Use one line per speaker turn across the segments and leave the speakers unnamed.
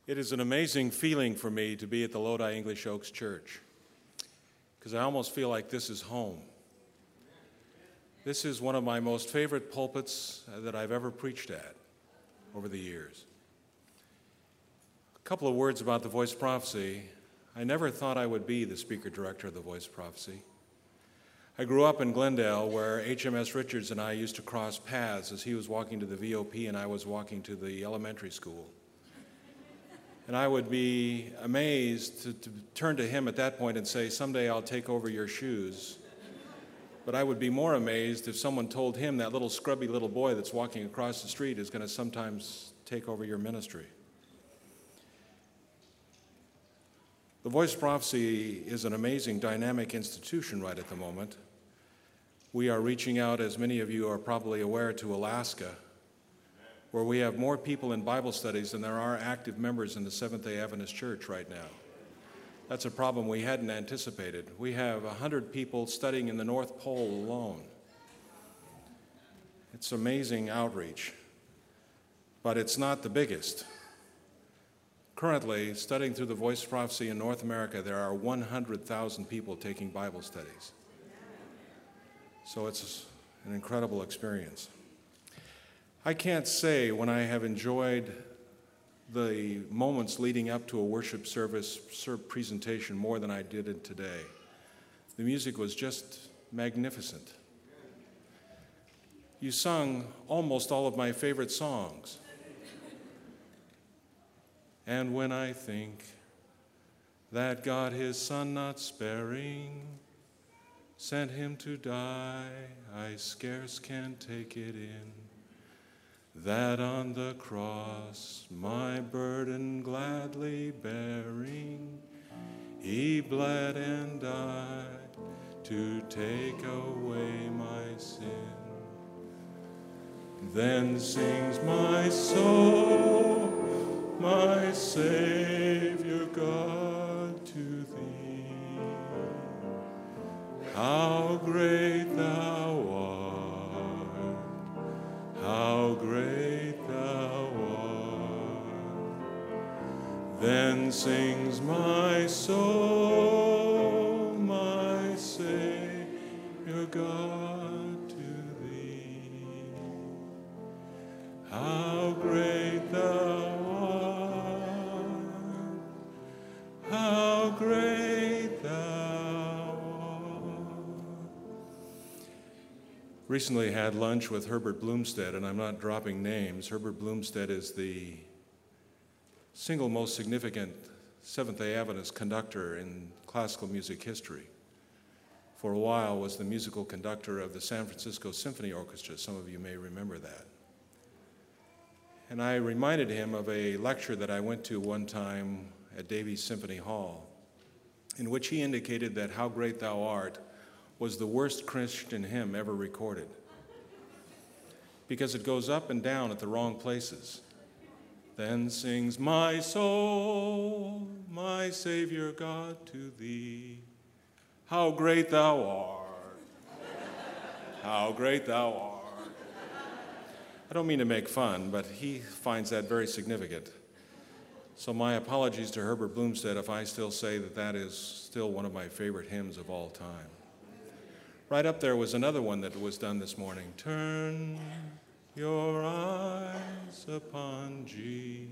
It is an amazing feeling for me to be at the Lodi English Oaks Church because I almost feel like this is home. This is one of my most favorite pulpits that I've ever preached at over the years. A couple of words about the Voice Prophecy. I never thought I would be the speaker director of the Voice Prophecy. I grew up in Glendale where HMS Richards and I used to cross paths as he was walking to the VOP and I was walking to the elementary school. And I would be amazed to turn to him at that point and say, someday I'll take over your shoes. But I would be more amazed if someone told him that little scrubby little boy that's walking across the street is going to sometimes take over your ministry. The Voice Prophecy is an amazing, dynamic institution right at the moment. We are reaching out, as many of you are probably aware, to Alaska, where we have more people in Bible studies than there are active members in the Seventh-day Adventist Church right now. That's a problem we hadn't anticipated. We have 100 people studying in the North Pole alone. It's amazing outreach, but it's not the biggest. Currently, studying through the Voice Prophecy in North America, there are 100,000 people taking Bible studies. So it's an incredible experience. I can't say when I have enjoyed the moments leading up to a worship service presentation more than I did it today. The music was just magnificent. You sung almost all of my favorite songs. And when I think that God his Son not sparing sent him to die, I scarce can take it in. That on the cross, my burden gladly bearing, he bled and died to take away my sin. Then sings my soul, my Savior God, to thee. How great thou art, how great thou art. Then sings my soul, my Savior God, to thee. How great thou art, how great thou art. Recently had lunch with Herbert Bloomstead, and I'm not dropping names. Herbert Bloomstead is the single most significant Seventh-day Adventist conductor in classical music history. For a while was the musical conductor of the San Francisco Symphony Orchestra. Some of you may remember that. And I reminded him of a lecture that I went to one time at Davies Symphony Hall, in which he indicated that How Great Thou Art was the worst Christian hymn ever recorded, because it goes up and down at the wrong places. Then sings my soul, my Savior God, to thee. How great thou art, how great thou art. I don't mean to make fun, but he finds that very significant. So my apologies to Herbert Bloomstead if I still say that that is still one of my favorite hymns of all time. Right up there was another one that was done this morning. Turn your eyes upon Jesus.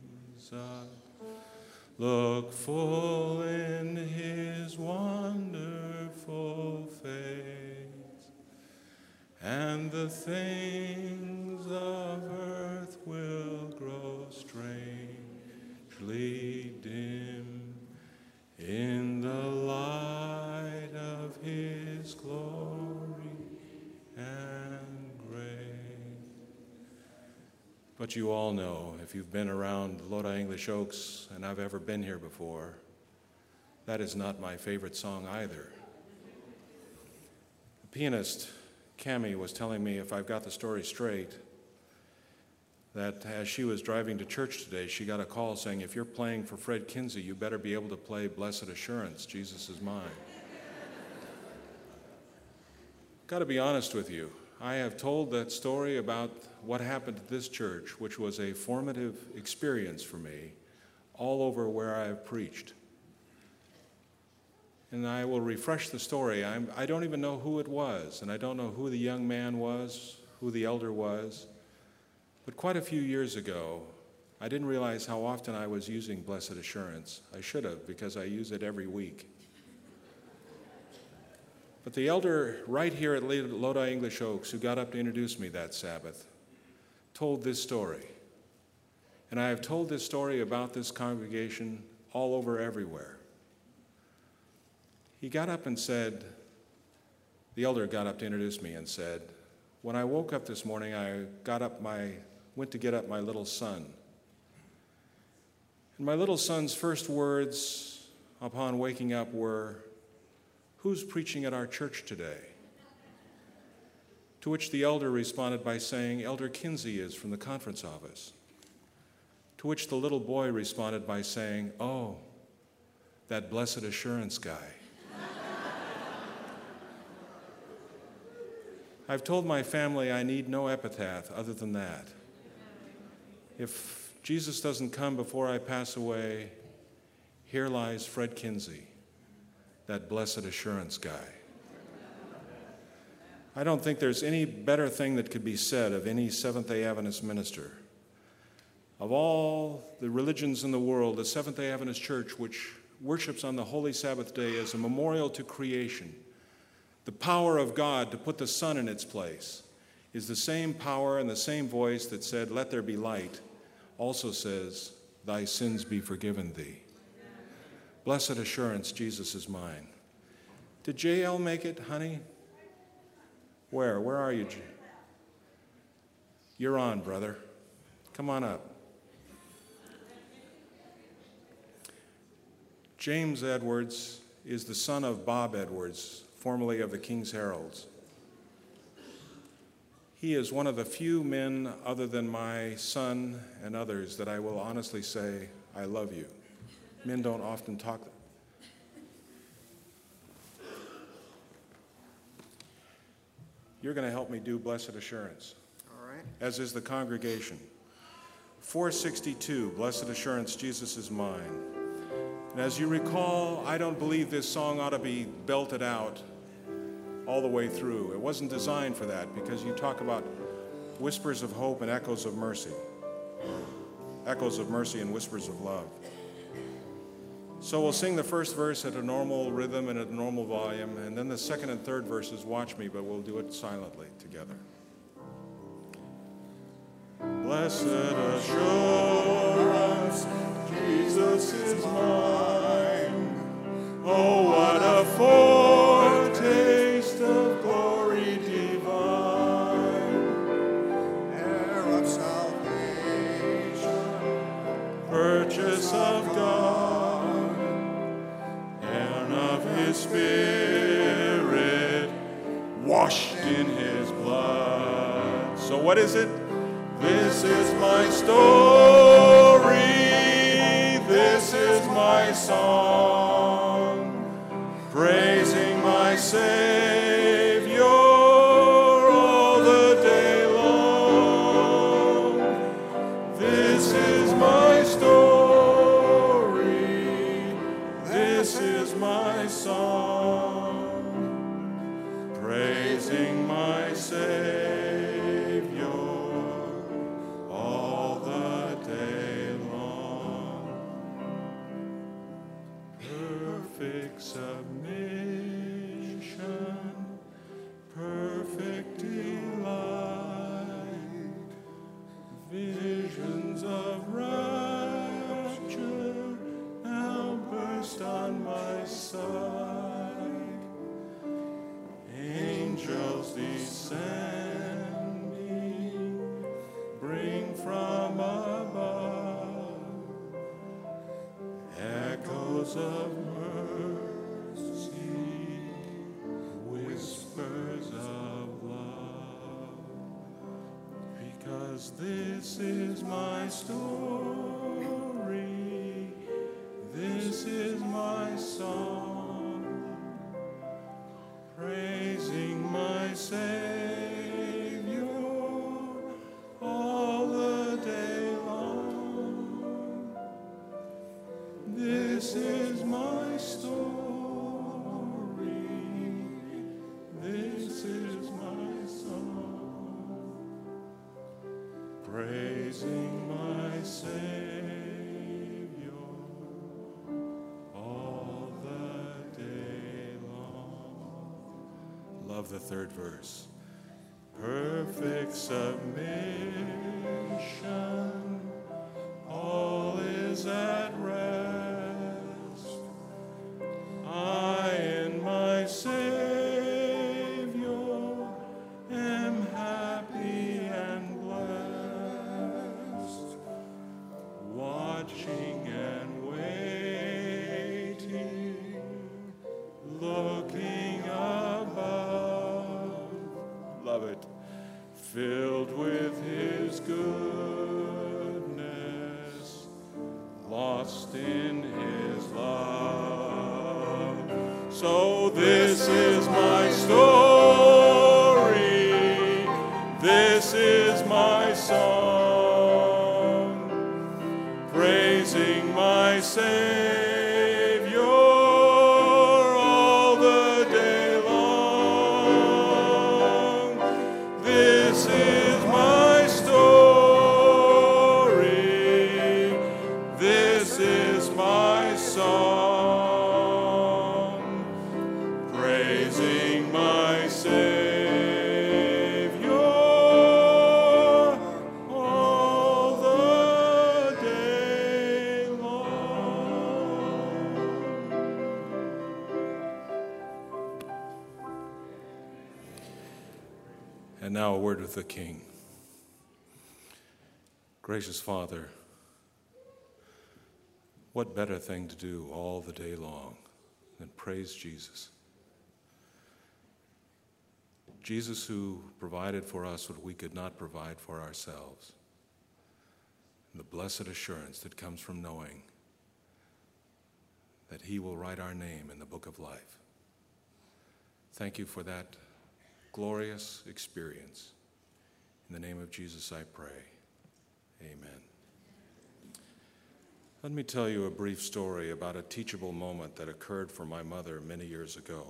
Look full in his wonderful face, and the things of earth will grow strangely dim in the light of his glory and grace. But you all know, if you've been around Lodi English Oaks, and I've ever been here before, that is not my favorite song either. The pianist, Cami, was telling me, if I've got the story straight, that as she was driving to church today, she got a call saying, if you're playing for Fred Kinsey, you better be able to play Blessed Assurance, Jesus is Mine. Got to be honest with you. I have told that story about what happened at this church, which was a formative experience for me, all over where I have preached. And I will refresh the story. I don't even know who it was, and I don't know who the young man was, who the elder was. But quite a few years ago, I didn't realize how often I was using Blessed Assurance. I should have, because I use it every week. But the elder right here at Lodi English Oaks, who got up to introduce me that Sabbath, told this story. And I have told this story about this congregation all over everywhere. He got up and said, the elder got up to introduce me and said, when I woke up this morning, I went to get up my little son. And my little son's first words upon waking up were, "Who's preaching at our church today?" To which the elder responded by saying, "Elder Kinsey is from the conference office." To which the little boy responded by saying, "Oh, that Blessed Assurance guy." I've told my family I need no epitaph other than that. If Jesus doesn't come before I pass away, here lies Fred Kinsey, that Blessed Assurance guy. I don't think there's any better thing that could be said of any Seventh-day Adventist minister. Of all the religions in the world, the Seventh-day Adventist Church, which worships on the Holy Sabbath day as a memorial to creation, the power of God to put the sun in its place, is the same power and the same voice that said, "Let there be light," also says, "Thy sins be forgiven thee." Blessed assurance, Jesus is mine. Did JL make it, honey? Where are you? You're on, brother. Come on up. James Edwards is the son of Bob Edwards, formerly of the King's Heralds. He is one of the few men, other than my son and others, that I will honestly say, "I love you." Men don't often talk. You're going to help me do Blessed Assurance.
All right.
As is the congregation. 462, Blessed Assurance, Jesus is mine. And as you recall, I don't believe this song ought to be belted out all the way through. It wasn't designed for that, because you talk about whispers of hope and echoes of mercy. Echoes of mercy and whispers of love. So we'll sing the first verse at a normal rhythm and at a normal volume, and then the second and third verses, watch me, but we'll do it silently together. Blessed assurance, Jesus is mine. Oh, what a foretaste of glory divine.
Heir of salvation,
Purchase of God, and of His Spirit, washed in His blood. So what is it? This is my story, this is my song, praising my Savior all the day long. This is my story, this is my song, praising my Savior all the day long. Perfect submission, perfect delight, visions of rapture now burst on my sight. Angels descending, bring from above echoes of mercy, whispers of love. Because this is my story, this is my song, praising my Savior all the day long. This is my story. This is my song. Praising my Savior all the day long. Love the third verse. Perfect submission, all is at rest. I in my Savior am happy and blessed, watching and waiting, looking above. Love it. Filled with his goodness, lost in his love. So this is my story, this is my song, praising my Savior all the day long. This is my story, this is my song, praising my Savior all the day long. And now a word with the King. Gracious Father, what better thing to do all the day long than praise Jesus? Jesus, who provided for us what we could not provide for ourselves. And the blessed assurance that comes from knowing that he will write our name in the book of life. Thank you for that glorious experience. In the name of Jesus I pray. Amen. Let me tell you a brief story about a teachable moment that occurred for my mother many years ago.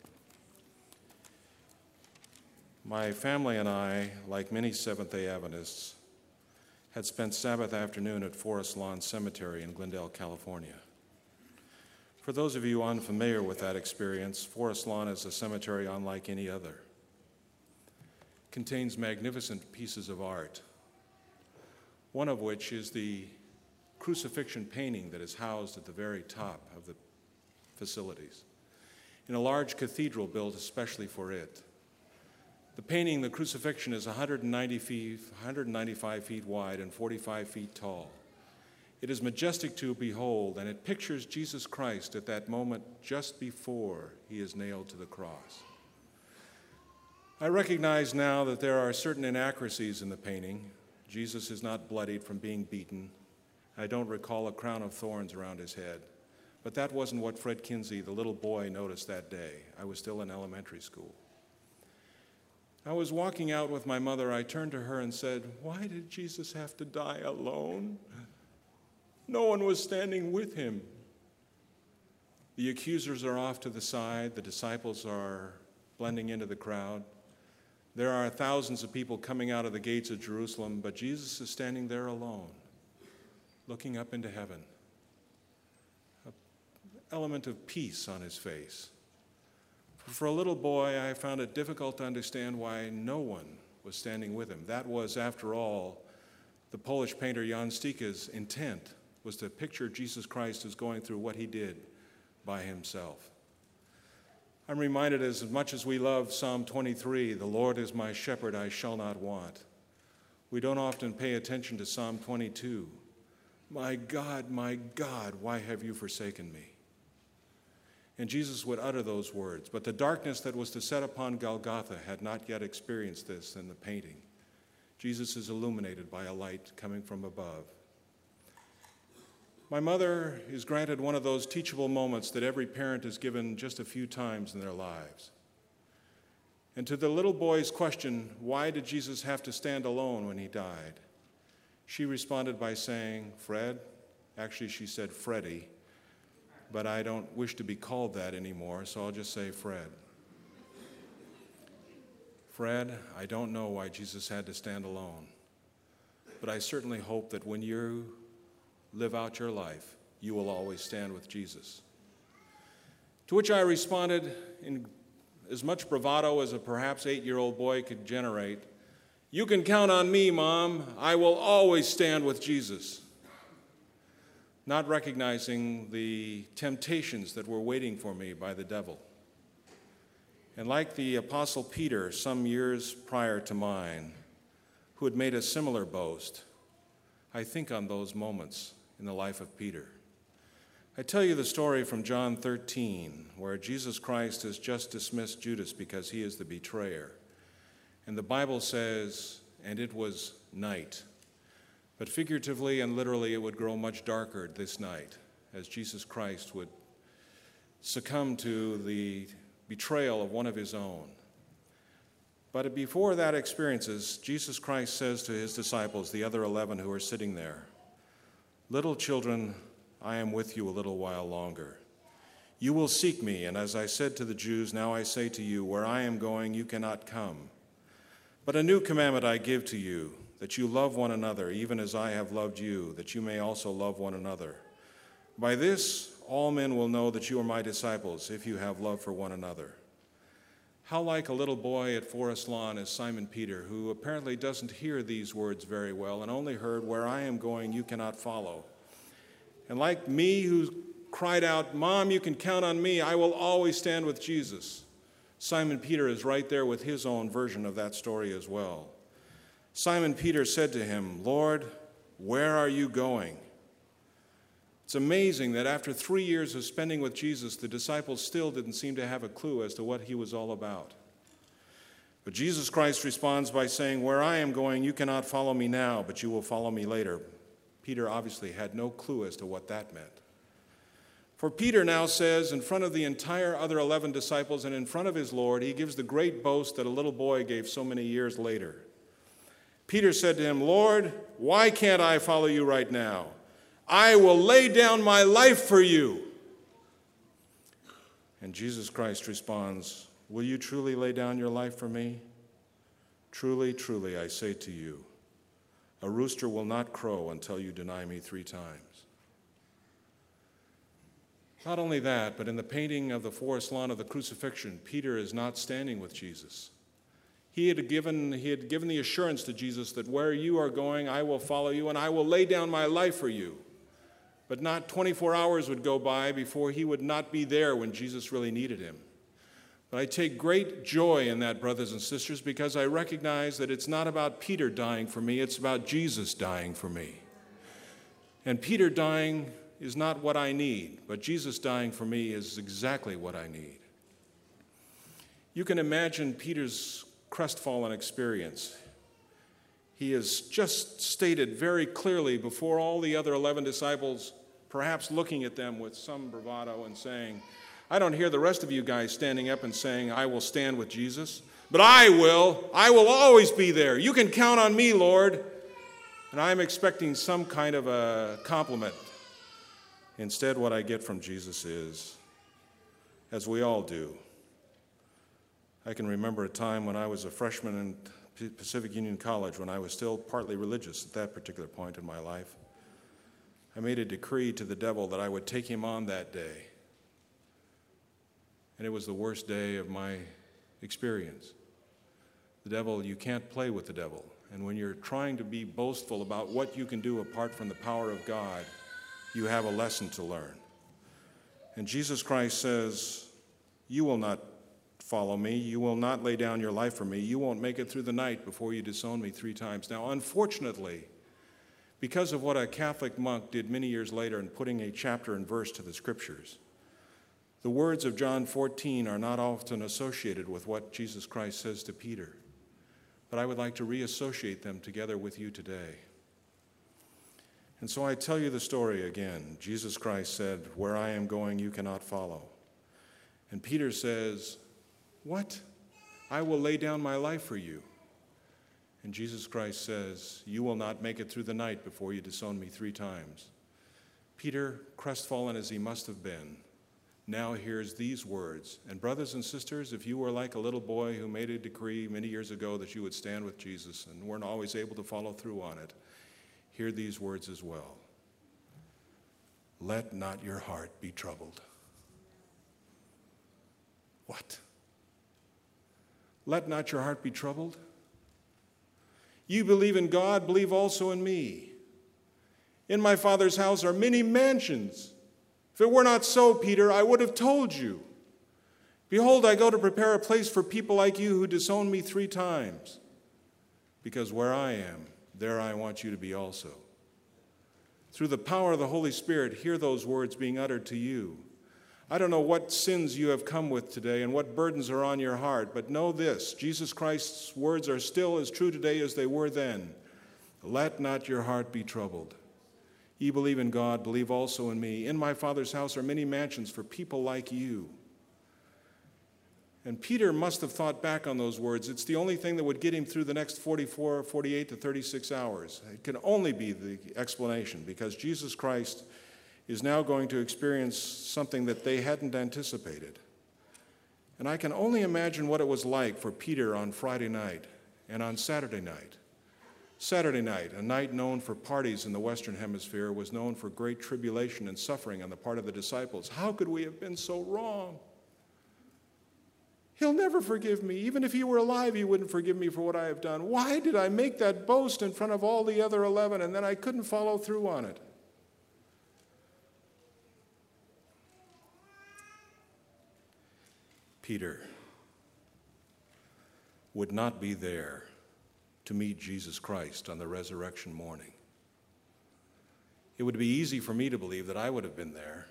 My family and I, like many Seventh-day Adventists, had spent Sabbath afternoon at Forest Lawn Cemetery in Glendale, California. For those of you unfamiliar with that experience, Forest Lawn is a cemetery unlike any other. It contains magnificent pieces of art, one of which is the crucifixion painting that is housed at the very top of the facilities, in a large cathedral built especially for it. The painting, the crucifixion, is 195 feet wide and 45 feet tall. It is majestic to behold, and it pictures Jesus Christ at that moment just before he is nailed to the cross. I recognize now that there are certain inaccuracies in the painting. Jesus is not bloodied from being beaten. I don't recall a crown of thorns around his head. But that wasn't what Fred Kinsey, the little boy, noticed that day. I was still in elementary school. I was walking out with my mother. I turned to her and said, "Why did Jesus have to die alone? No one was standing with him." The accusers are off to the side. The disciples are blending into the crowd. There are thousands of people coming out of the gates of Jerusalem, but Jesus is standing there alone, looking up into heaven, an element of peace on his face. For a little boy, I found it difficult to understand why no one was standing with him. That was, after all, the Polish painter Jan Stika's intent, was to picture Jesus Christ as going through what he did by himself. I'm reminded, as much as we love Psalm 23, "The Lord is my shepherd, I shall not want," we don't often pay attention to Psalm 22. My God, why have you forsaken me?" And Jesus would utter those words, but the darkness that was to set upon Golgotha had not yet experienced this in the painting. Jesus is illuminated by a light coming from above. My mother is granted one of those teachable moments that every parent is given just a few times in their lives. And to the little boy's question, why did Jesus have to stand alone when he died? She responded by saying, "Fred," actually she said, "Freddie, but I don't wish to be called that anymore, so I'll just say Fred. Fred, I don't know why Jesus had to stand alone, but I certainly hope that when you live out your life, you will always stand with Jesus. To which I responded in as much bravado as a perhaps 8-year-old boy could generate, "You can count on me, Mom. I will always stand with Jesus." Not recognizing the temptations that were waiting for me by the devil. And like the Apostle Peter some years prior to mine, who had made a similar boast, I think on those moments in the life of Peter. I tell you the story from John 13, where Jesus Christ has just dismissed Judas because he is the betrayer. And the Bible says, and it was night. But figuratively and literally, it would grow much darker this night as Jesus Christ would succumb to the betrayal of one of his own. But before that experiences, Jesus Christ says to his disciples, the other 11 who are sitting there, "Little children, I am with you a little while longer. You will seek me, and as I said to the Jews, now I say to you, where I am going, you cannot come. But a new commandment I give to you, that you love one another, even as I have loved you, that you may also love one another. By this, all men will know that you are my disciples, if you have love for one another." How like a little boy at Forest Lawn is Simon Peter, who apparently doesn't hear these words very well and only heard, "Where I am going, you cannot follow." And like me, who cried out, "Mom, you can count on me. I will always stand with Jesus." Simon Peter is right there with his own version of that story as well. Simon Peter said to him, "Lord, where are you going?" It's amazing that after 3 years of spending with Jesus, the disciples still didn't seem to have a clue as to what he was all about. But Jesus Christ responds by saying, "Where I am going, you cannot follow me now, but you will follow me later." Peter obviously had no clue as to what that meant. For Peter now says, in front of the entire other 11 disciples and in front of his Lord, he gives the great boast that a little boy gave so many years later. Peter said to him, "Lord, why can't I follow you right now? I will lay down my life for you." And Jesus Christ responds, "Will you truly lay down your life for me? Truly, truly, I say to you, a rooster will not crow until you deny me 3 times. Not only that, but in the painting of the forest lawn of the crucifixion, Peter is not standing with Jesus. He had given the assurance to Jesus that where you are going, I will follow you and I will lay down my life for you. But not 24 hours would go by before he would not be there when Jesus really needed him. But I take great joy in that, brothers and sisters, because I recognize that it's not about Peter dying for me, it's about Jesus dying for me. And Peter dying is not what I need, but Jesus dying for me is exactly what I need. You can imagine Peter's crestfallen experience. He has just stated very clearly before all the other 11 disciples, perhaps looking at them with some bravado and saying, "I don't hear the rest of you guys standing up and saying, 'I will stand with Jesus,' but I will always be there. You can count on me, Lord." And I'm expecting some kind of a compliment. Instead, what I get from Jesus is, as we all do, I can remember a time when I was a freshman in Pacific Union College, when I was still partly religious at that particular point in my life. I made a decree to the devil that I would take him on that day. And it was the worst day of my experience. The devil, you can't play with the devil. And when you're trying to be boastful about what you can do apart from the power of God, you have a lesson to learn. And Jesus Christ says, "You will not follow me. You will not lay down your life for me. You won't make it through the night before you disown me 3 times. Now, unfortunately, because of what a Catholic monk did many years later in putting a chapter and verse to the scriptures, the words of John 14 are not often associated with what Jesus Christ says to Peter. But I would like to reassociate them together with you today. And so I tell you the story again. Jesus Christ said, "Where I am going, you cannot follow." And Peter says, "What? I will lay down my life for you." And Jesus Christ says, "You will not make it through the night before you disown me 3 times. Peter, crestfallen as he must have been, now hears these words. And brothers and sisters, if you were like a little boy who made a decree many years ago that you would stand with Jesus and weren't always able to follow through on it, hear these words as well. Let not your heart be troubled. What? Let not your heart be troubled? You believe in God, believe also in me. In my Father's house are many mansions. If it were not so, Peter, I would have told you. Behold, I go to prepare a place for people like you who disown me 3 times. Because where I am, there I want you to be also. Through the power of the Holy Spirit, hear those words being uttered to you. I don't know what sins you have come with today and what burdens are on your heart, but know this, Jesus Christ's words are still as true today as they were then. Let not your heart be troubled. Ye believe in God, believe also in me. In my Father's house are many mansions for people like you. And Peter must have thought back on those words. It's the only thing that would get him through the next 44, 48 to 36 hours. It can only be the explanation, because Jesus Christ is now going to experience something that they hadn't anticipated. And I can only imagine what it was like for Peter on Friday night and on Saturday night. Saturday night, a night known for parties in the Western Hemisphere, was known for great tribulation and suffering on the part of the disciples. How could we have been so wrong? He'll never forgive me. Even if he were alive, he wouldn't forgive me for what I have done. Why did I make that boast in front of all the other 11 and then I couldn't follow through on it? Peter would not be there to meet Jesus Christ on the resurrection morning. It would be easy for me to believe that I would have been there.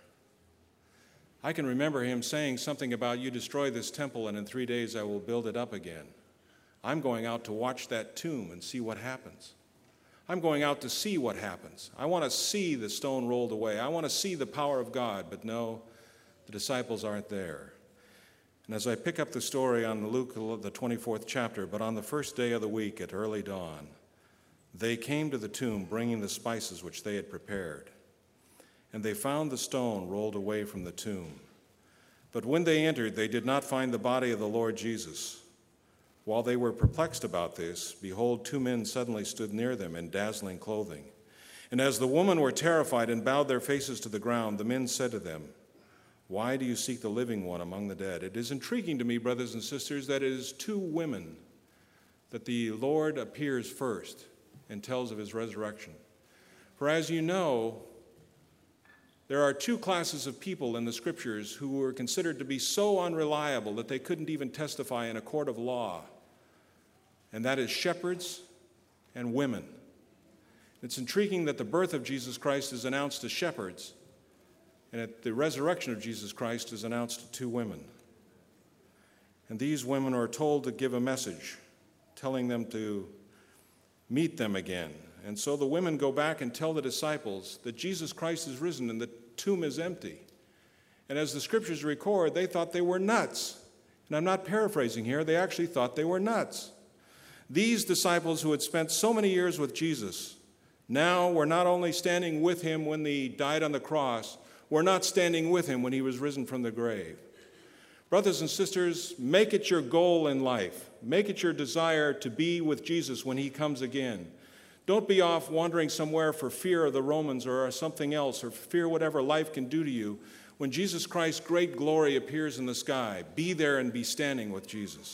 I can remember him saying something about, you destroy this temple and in 3 days I will build it up again. I'm going out to watch that tomb and see what happens. I'm going out to see what happens. I want to see the stone rolled away. I want to see the power of God, but no, the disciples aren't there. And as I pick up the story on Luke, the 24th chapter, but on the first day of the week at early dawn, they came to the tomb bringing the spices which they had prepared. And they found the stone rolled away from the tomb. But when they entered, they did not find the body of the Lord Jesus. While they were perplexed about this, behold, 2 men suddenly stood near them in dazzling clothing. And as the women were terrified and bowed their faces to the ground, the men said to them, why do you seek the living one among the dead? It is intriguing to me, brothers and sisters, that it is 2 women that the Lord appears first and tells of his resurrection. For as you know, there are 2 classes of people in the Scriptures who were considered to be so unreliable that they couldn't even testify in a court of law. And that is shepherds and women. It's intriguing that the birth of Jesus Christ is announced to shepherds, and at the resurrection of Jesus Christ is announced to 2 women. And these women are told to give a message, telling them to meet them again. And so the women go back and tell the disciples that Jesus Christ is risen and the tomb is empty. And as the Scriptures record, they thought they were nuts. And I'm not paraphrasing here, they actually thought they were nuts. These disciples who had spent so many years with Jesus now were not only standing with him when he died on the cross, were not standing with him when he was risen from the grave. Brothers and sisters, make it your goal in life. Make it your desire to be with Jesus when he comes again. Don't be off wandering somewhere for fear of the Romans or something else, or fear whatever life can do to you. When Jesus Christ's great glory appears in the sky, be there and be standing with Jesus.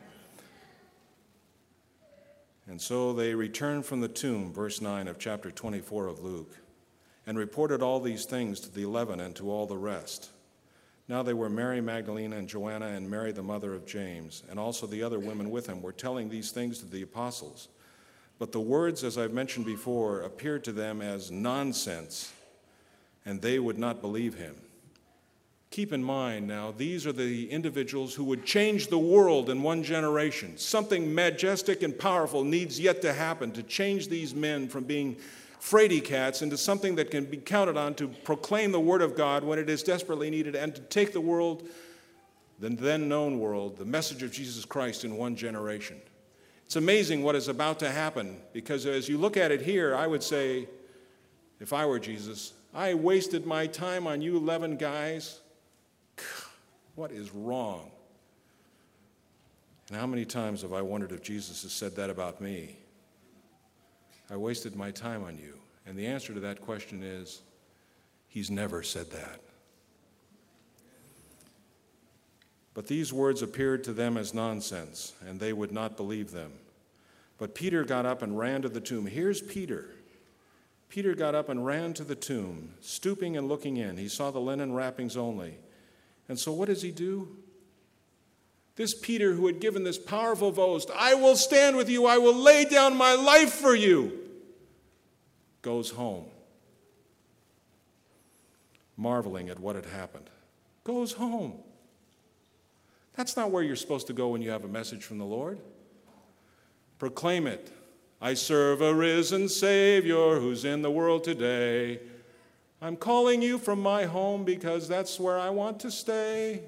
And so they returned from the tomb, verse 9 of chapter 24 of Luke, and reported all these things to the 11 and to all the rest. Now they were Mary Magdalene and Joanna and Mary the mother of James, and also the other women with him were telling these things to the apostles. But the words, as I've mentioned before, appeared to them as nonsense, and they would not believe him. Keep in mind now, these are the individuals who would change the world in one generation. Something majestic and powerful needs yet to happen to change these men from being fraidy cats into something that can be counted on to proclaim the word of God when it is desperately needed, and to take the world, the then known world, the message of Jesus Christ in one generation. It's amazing what is about to happen, because as you look at it here, I would say, if I were Jesus, I wasted my time on you 11 guys. What is wrong? And how many times have I wondered if Jesus has said that about me? I wasted my time on you. And the answer to that question is, he's never said that. But these words appeared to them as nonsense, and they would not believe them. But Peter got up and ran to the tomb. Here's Peter. Peter got up and ran to the tomb, stooping and looking in. He saw the linen wrappings only. And so what does he do? This Peter, who had given this powerful boast, I will stand with you, I will lay down my life for you, goes home, marveling at what had happened. Goes home. That's not where you're supposed to go when you have a message from the Lord. Proclaim it. I serve a risen Savior who's in the world today. I'm calling you from my home because that's where I want to stay.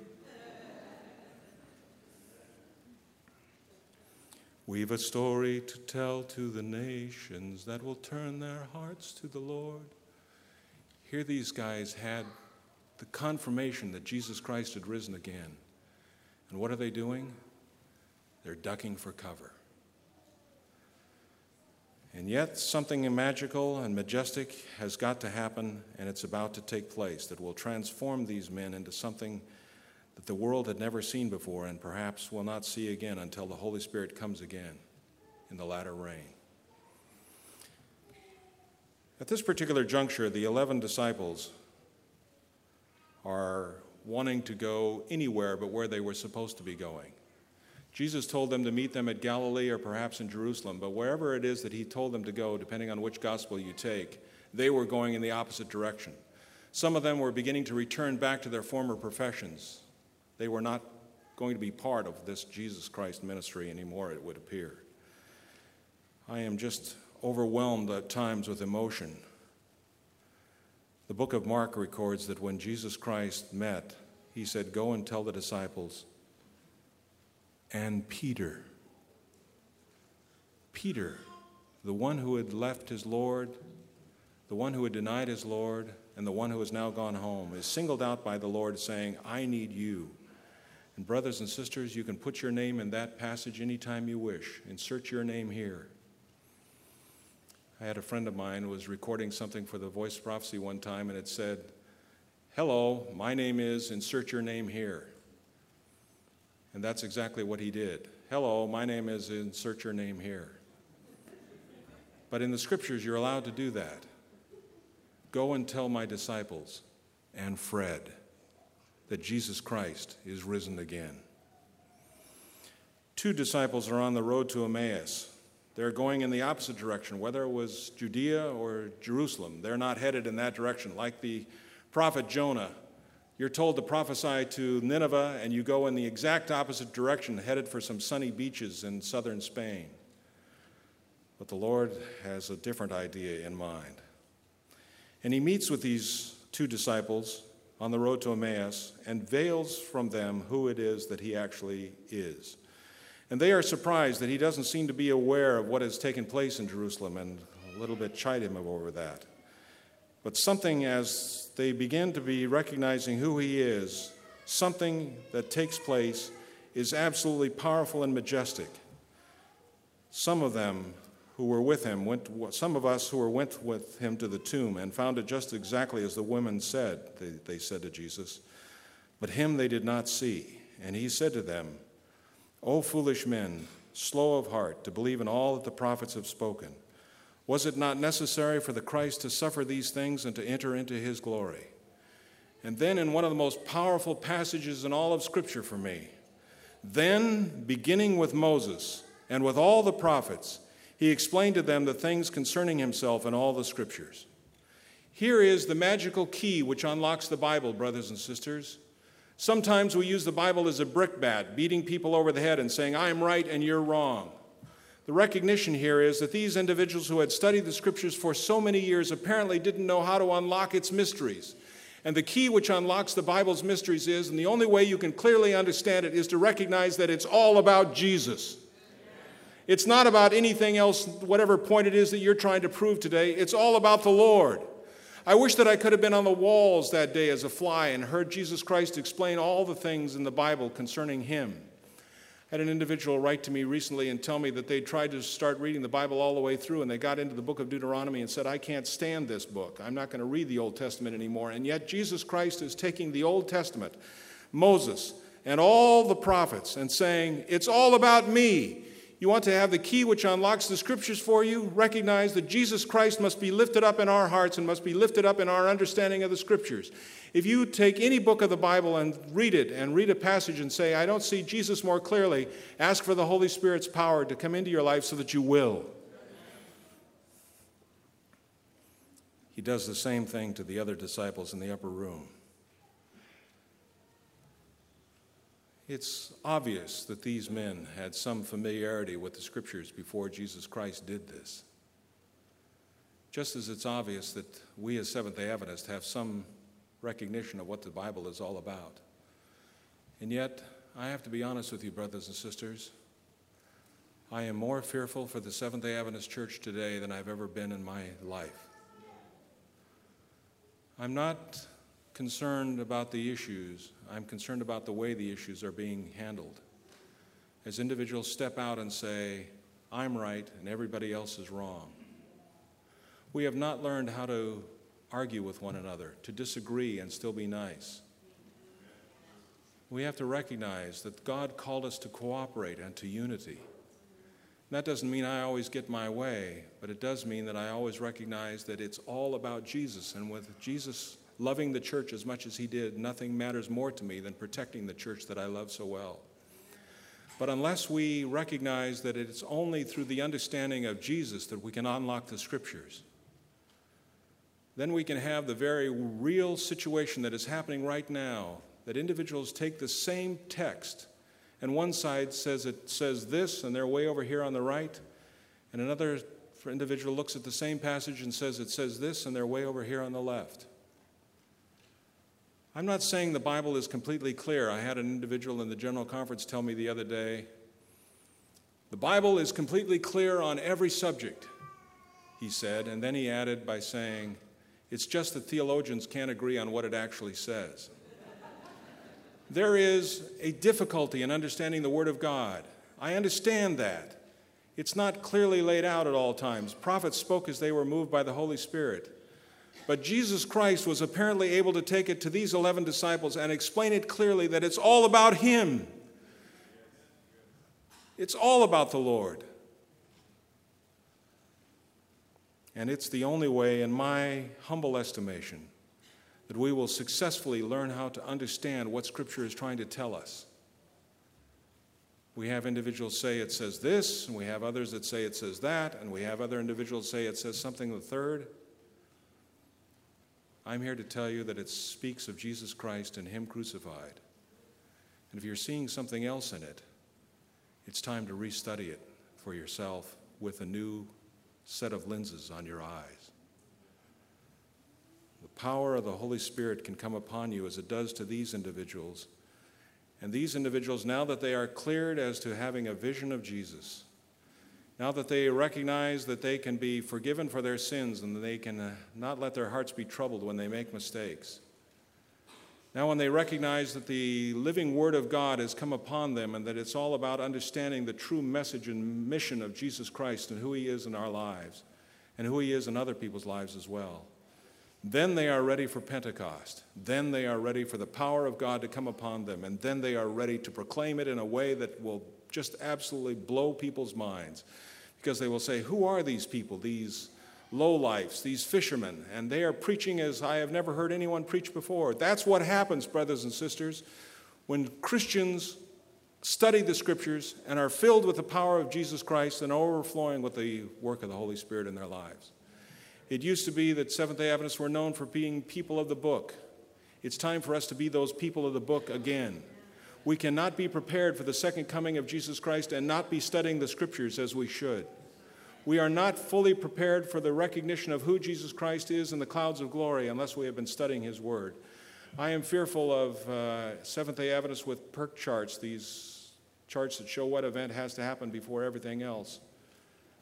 We've a story to tell to the nations that will turn their hearts to the Lord. Here these guys had the confirmation that Jesus Christ had risen again. And what are they doing? They're ducking for cover. And yet something magical and majestic has got to happen, and it's about to take place that will transform these men into something that the world had never seen before and perhaps will not see again until the Holy Spirit comes again in the latter rain. At this particular juncture, the 11 disciples are wanting to go anywhere but where they were supposed to be going. Jesus told them to meet them at Galilee or perhaps in Jerusalem, but wherever it is that he told them to go, depending on which gospel you take, they were going in the opposite direction. Some of them were beginning to return back to their former professions. They were not going to be part of this Jesus Christ ministry anymore, it would appear. I am just overwhelmed at times with emotion. The book of Mark records that when Jesus Christ met, he said, go and tell the disciples, and Peter, the one who had left his Lord, the one who had denied his Lord, and the one who has now gone home, is singled out by the Lord saying, I need you. And brothers and sisters, you can put your name in that passage anytime you wish. Insert your name here. I had a friend of mine who was recording something for the Voice of Prophecy one time, and it said, hello, my name is, insert your name here. And that's exactly what he did. Hello, my name is, insert your name here. But in the scriptures, you're allowed to do that. Go and tell my disciples and Fred that Jesus Christ is risen again. 2 disciples are on the road to Emmaus. They're going in the opposite direction, whether it was Judea or Jerusalem. They're not headed in that direction. Like the prophet Jonah, you're told to prophesy to Nineveh, and you go in the exact opposite direction, headed for some sunny beaches in southern Spain. But the Lord has a different idea in mind. And he meets with these 2 disciples on the road to Emmaus and veils from them who it is that he actually is. And they are surprised that he doesn't seem to be aware of what has taken place in Jerusalem, and a little bit chide him over that. But something, as they begin to be recognizing who he is, something that takes place is absolutely powerful and majestic. Some of them who were with him some of us who went with him to the tomb and found it just exactly as the women said, they said to Jesus. But him they did not see. And he said to them, O foolish men, slow of heart to believe in all that the prophets have spoken. Was it not necessary for the Christ to suffer these things and to enter into his glory? And then in one of the most powerful passages in all of Scripture for me, then, beginning with Moses and with all the prophets, he explained to them the things concerning himself in all the Scriptures. Here is the magical key which unlocks the Bible, brothers and sisters. Sometimes we use the Bible as a brickbat, beating people over the head and saying, I'm right and you're wrong. The recognition here is that these individuals who had studied the Scriptures for so many years apparently didn't know how to unlock its mysteries. And the key which unlocks the Bible's mysteries is, and the only way you can clearly understand it, is to recognize that it's all about Jesus. It's not about anything else, whatever point it is that you're trying to prove today. It's all about the Lord. I wish that I could have been on the walls that day as a fly and heard Jesus Christ explain all the things in the Bible concerning him. I had an individual write to me recently and tell me that they tried to start reading the Bible all the way through, and they got into the book of Deuteronomy and said, I can't stand this book. I'm not going to read the Old Testament anymore. And yet Jesus Christ is taking the Old Testament, Moses, and all the prophets and saying, it's all about me. You want to have the key which unlocks the Scriptures for you? Recognize that Jesus Christ must be lifted up in our hearts and must be lifted up in our understanding of the Scriptures. If you take any book of the Bible and read it and read a passage and say, I don't see Jesus more clearly, ask for the Holy Spirit's power to come into your life so that you will. He does the same thing to the other disciples in the upper room. It's obvious that these men had some familiarity with the Scriptures before Jesus Christ did this. Just as it's obvious that we as Seventh-day Adventists have some recognition of what the Bible is all about. And yet, I have to be honest with you, brothers and sisters, I am more fearful for the Seventh-day Adventist Church today than I've ever been in my life. I'm not concerned about the issues. I'm concerned about the way the issues are being handled. As individuals step out and say, I'm right and everybody else is wrong. We have not learned how to argue with one another, to disagree and still be nice. We have to recognize that God called us to cooperate and to unity. That doesn't mean I always get my way, but it does mean that I always recognize that it's all about Jesus, and with Jesus loving the church as much as he did, nothing matters more to me than protecting the church that I love so well. But unless we recognize that it's only through the understanding of Jesus that we can unlock the Scriptures, then we can have the very real situation that is happening right now, that individuals take the same text, and one side says it says this, and they're way over here on the right, and another individual looks at the same passage and says it says this, and they're way over here on the left. I'm not saying the Bible is completely clear. I had an individual in the General Conference tell me the other day, the Bible is completely clear on every subject, he said, and then he added by saying, it's just that theologians can't agree on what it actually says. There is a difficulty in understanding the Word of God. I understand that. It's not clearly laid out at all times. Prophets spoke as they were moved by the Holy Spirit. But Jesus Christ was apparently able to take it to these 11 disciples and explain it clearly that it's all about him. It's all about the Lord. And it's the only way, in my humble estimation, that we will successfully learn how to understand what Scripture is trying to tell us. We have individuals say it says this, and we have others that say it says that, and we have other individuals say it says something the third. I'm here to tell you that it speaks of Jesus Christ and him crucified. And if you're seeing something else in it, it's time to restudy it for yourself with a new set of lenses on your eyes. The power of the Holy Spirit can come upon you as it does to these individuals. And these individuals, now that they are cleared as to having a vision of Jesus, now that they recognize that they can be forgiven for their sins and that they can not let their hearts be troubled when they make mistakes. Now when they recognize that the living Word of God has come upon them and that it's all about understanding the true message and mission of Jesus Christ and who he is in our lives and who he is in other people's lives as well, then they are ready for Pentecost. Then they are ready for the power of God to come upon them, and then they are ready to proclaim it in a way that will just absolutely blow people's minds. Because they will say, who are these people, these lowlifes, these fishermen? And they are preaching as I have never heard anyone preach before. That's what happens, brothers and sisters, when Christians study the Scriptures and are filled with the power of Jesus Christ and overflowing with the work of the Holy Spirit in their lives. It used to be that Seventh-day Adventists were known for being people of the book. It's time for us to be those people of the book again. We cannot be prepared for the second coming of Jesus Christ and not be studying the Scriptures as we should. We are not fully prepared for the recognition of who Jesus Christ is in the clouds of glory unless we have been studying his Word. I am fearful of Seventh-day Adventists with perk charts, these charts that show what event has to happen before everything else.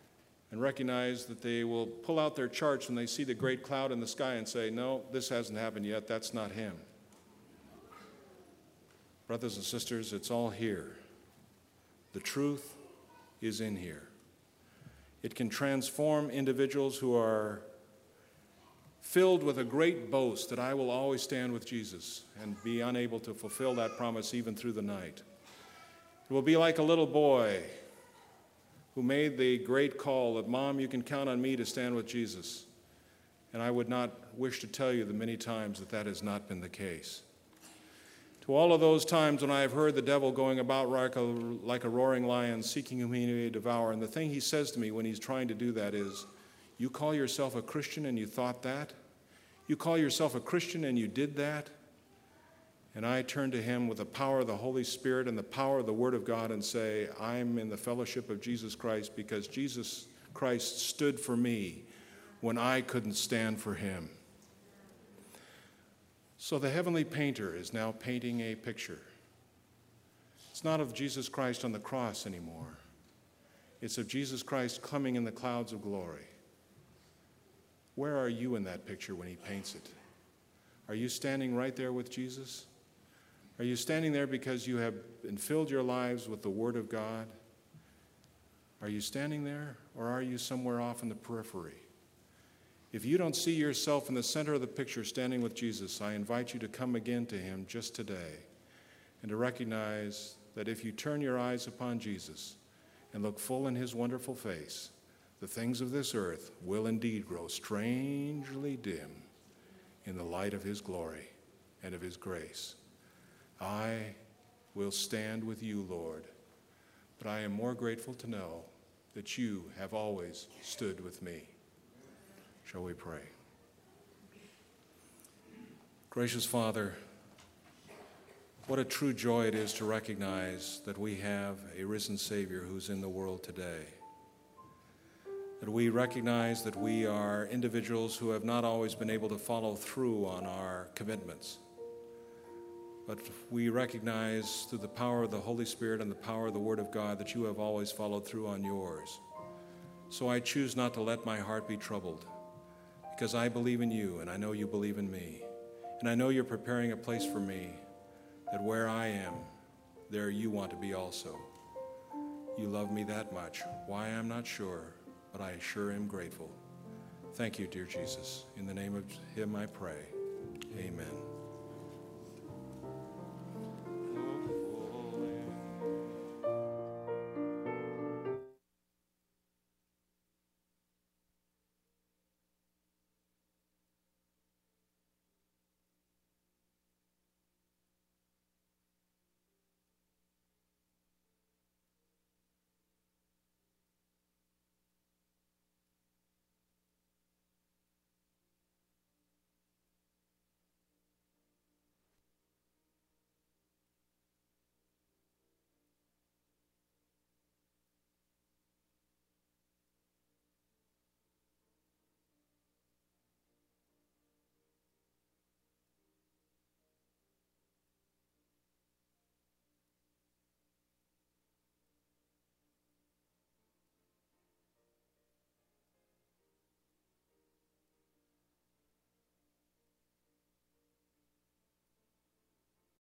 and recognize that they will pull out their charts when they see the great cloud in the sky and say, no, this hasn't happened yet, that's not him. Brothers and sisters, it's all here. The truth is in here. It can transform individuals who are filled with a great boast that I will always stand with Jesus and be unable to fulfill that promise even through the night. It will be like a little boy who made the great call that, Mom, you can count on me to stand with Jesus. And I would not wish to tell you the many times that that has not been the case. To all of those times when I have heard the devil going about like a roaring lion, seeking whom he may devour, and the thing he says to me when he's trying to do that is, you call yourself a Christian and you thought that? You call yourself a Christian and you did that? And I turn to him with the power of the Holy Spirit and the power of the Word of God and say, I'm in the fellowship of Jesus Christ because Jesus Christ stood for me when I couldn't stand for him. So the heavenly painter is now painting a picture. It's not of Jesus Christ on the cross anymore. It's of Jesus Christ coming in the clouds of glory. Where are you in that picture when he paints it? Are you standing right there with Jesus? Are you standing there because you have filled your lives with the Word of God? Are you standing there, or are you somewhere off in the periphery? If you don't see yourself in the center of the picture standing with Jesus, I invite you to come again to him just today and to recognize that if you turn your eyes upon Jesus and look full in his wonderful face, the things of this earth will indeed grow strangely dim in the light of his glory and of his grace. I will stand with you, Lord, but I am more grateful to know that you have always stood with me. Shall we pray? Gracious Father, what a true joy it is to recognize that we have a risen Savior who's in the world today. That we recognize that we are individuals who have not always been able to follow through on our commitments. But we recognize through the power of the Holy Spirit and the power of the Word of God that you have always followed through on yours. So I choose not to let my heart be troubled, because I believe in you and I know you believe in me. And I know you're preparing a place for me, that where I am, there you want to be also. You love me that much. Why, I'm not sure, but I sure am grateful. Thank you, dear Jesus. In the name of him I pray. Amen.